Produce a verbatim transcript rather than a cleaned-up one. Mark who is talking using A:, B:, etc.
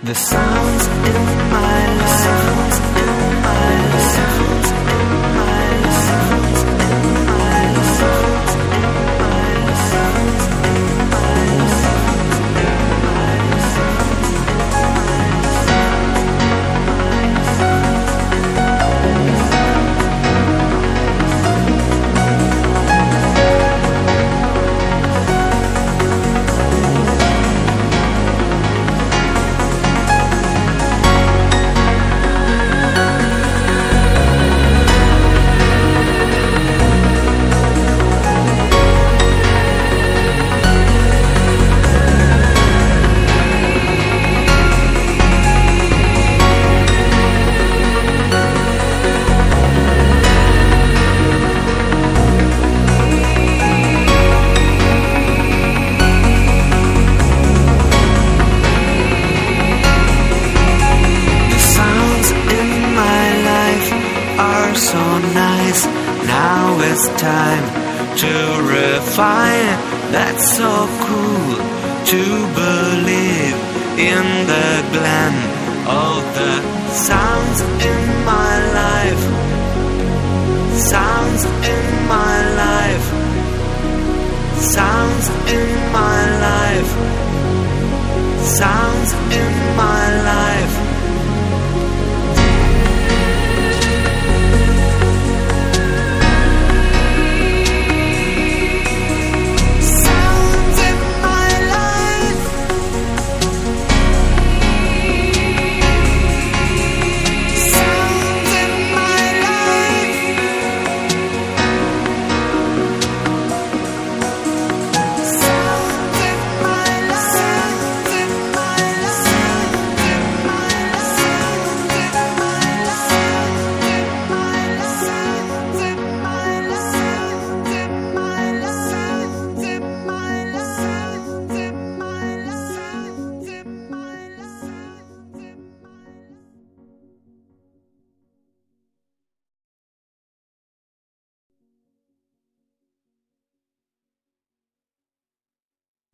A: The sounds in my life, sounds in my life, sounds in my life, sounds in my life, sounds in my life, sounds in my so nice. Now it's time to refine. That's so cool to believe in the glen of the sounds in my life, sounds in my life, sounds in my life, sounds in my life.